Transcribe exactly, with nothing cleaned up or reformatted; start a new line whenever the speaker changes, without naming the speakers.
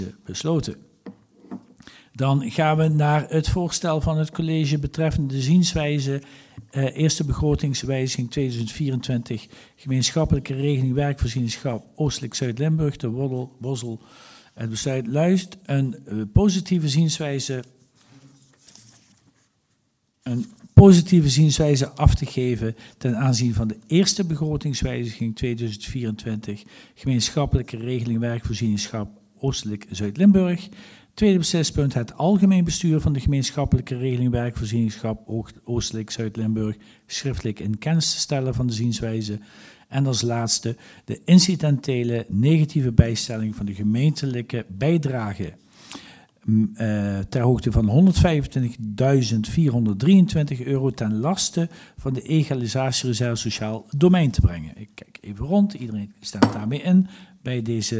besloten. Dan gaan we naar het voorstel van het college betreffende de zienswijze. Uh, eerste begrotingswijziging tweeduizend vierentwintig. Gemeenschappelijke regeling werkvoorzieningschap Oostelijk Zuid-Limburg. De Woddel, Bosel. Het besluit luidt een uh, positieve zienswijze. Een positieve zienswijze af te geven ten aanzien van de eerste begrotingswijziging tweeduizend vierentwintig. Gemeenschappelijke regeling werkvoorzieningschap Oostelijk Zuid-Limburg. Tweede beslispunt, het algemeen bestuur van de gemeenschappelijke regeling werkvoorzieningschap Oostelijk Zuid-Limburg schriftelijk in kennis te stellen van de zienswijze. En als laatste de incidentele negatieve bijstelling van de gemeentelijke bijdrage uh, ter hoogte van honderdvijfentwintigduizend vierhonderddrieëntwintig euro ten laste van de egalisatiereserve sociaal domein te brengen. Ik kijk even rond, iedereen stemt daarmee in bij deze